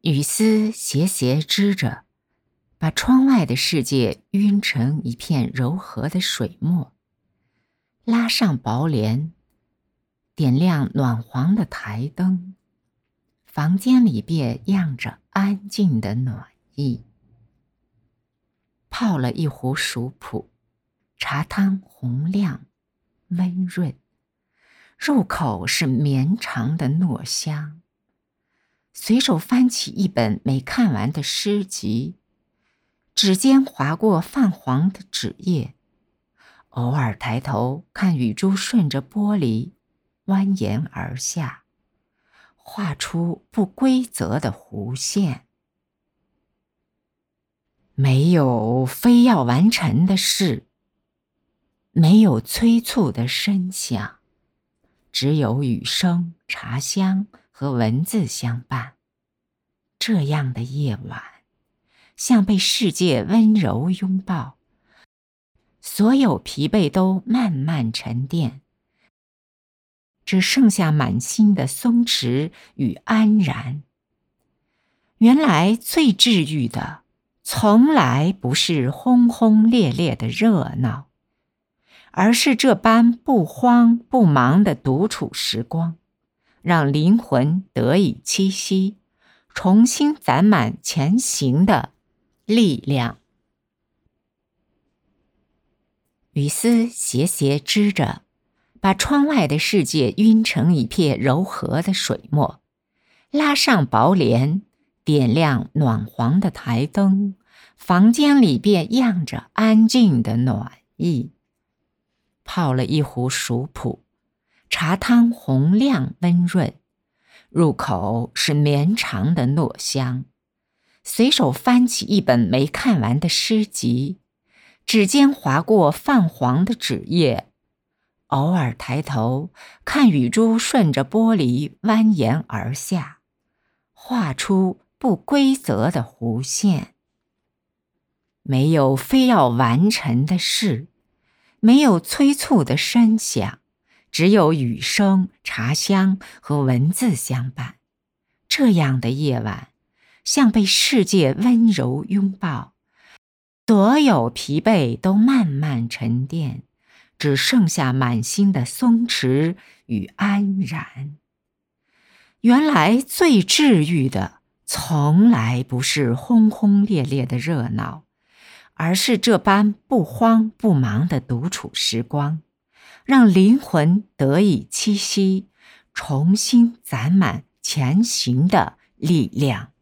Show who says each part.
Speaker 1: 雨丝斜斜织着，把窗外的世界晕成一片柔和的水墨。拉上薄帘，点亮暖黄的台灯，房间里便漾着安静的暖意。泡了一壶熟普，茶汤红亮温润，入口是绵长的糯香。随手翻起一本没看完的诗集，指尖划过泛黄的纸页，偶尔抬头看雨珠顺着玻璃蜿蜒而下，画出不规则的弧线。没有非要完成的事，没有催促的声响，只有雨声、茶香和文字相伴。这样的夜晚，像被世界温柔拥抱，所有疲惫都慢慢沉淀，只剩下满心的松弛与安然。原来最治愈的，从来不是轰轰烈烈的热闹，而是这般不慌不忙的独处时光，让灵魂得以栖息，重新攒满前行的力量。雨丝斜斜织着，把窗外的世界晕成一片柔和的水墨。拉上薄帘，点亮暖黄的台灯，房间里便漾着安静的暖意。泡了一壶熟普，茶汤红亮温润，入口是绵长的糯香。随手翻起一本没看完的诗集，指尖划过泛黄的纸页，偶尔抬头看雨珠顺着玻璃蜿蜒而下，画出不规则的弧线。没有非要完成的事，没有催促的声响，只有雨声、茶香和文字相伴。这样的夜晚，像被世界温柔拥抱，所有疲惫都慢慢沉淀，只剩下满心的松弛与安然。原来最治愈的，从来不是轰轰烈烈的热闹，而是这般不慌不忙的独处时光，让灵魂得以栖息，重新攒满前行的力量。